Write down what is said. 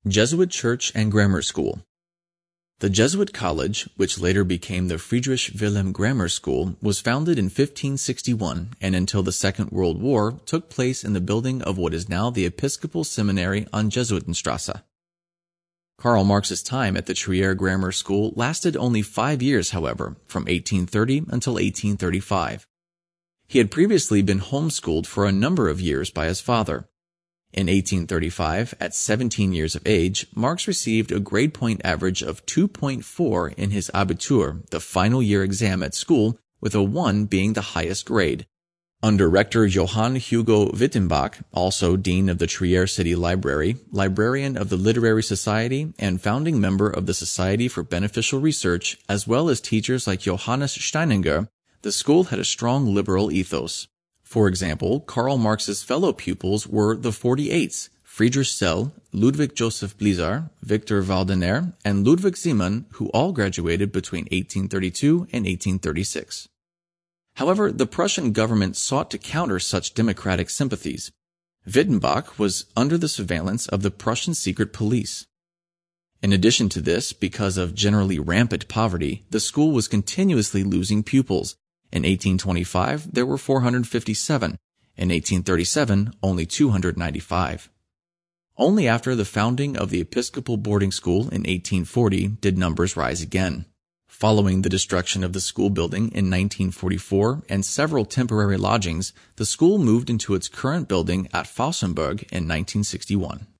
Jesuit Church and Grammar School. The Jesuit College, which later became the Friedrich Wilhelm Grammar School, was founded in 1561 and until the Second World War took place in the building of what is now the Episcopal Seminary on Jesuitenstrasse. Karl Marx's time at the Trier Grammar School lasted only 5 years, however, from 1830 until 1835. He had previously been homeschooled for a number of years by his father. In 1835, at 17 years of age, Marx received a grade point average of 2.4 in his Abitur, the final year exam at school, with a 1 being the highest grade. Under Rector Johann Hugo Wittenbach, also Dean of the Trier City Library, librarian of the Literary Society, and founding member of the Society for Beneficial Research, as well as teachers like Johannes Steininger, the school had a strong liberal ethos. For example, Karl Marx's fellow pupils were the 48s, Friedrich Sell, Ludwig Joseph Blizzar, Victor Waldener, and Ludwig Simon, who all graduated between 1832 and 1836. However, the Prussian government sought to counter such democratic sympathies. Wittenbach was under the surveillance of the Prussian secret police. In addition to this, because of generally rampant poverty, the school was continuously losing pupils. In 1825, there were 457. In 1837, only 295. Only after the founding of the Episcopal boarding school in 1840 did numbers rise again. Following the destruction of the school building in 1944 and several temporary lodgings, the school moved into its current building at Fausenberg in 1961.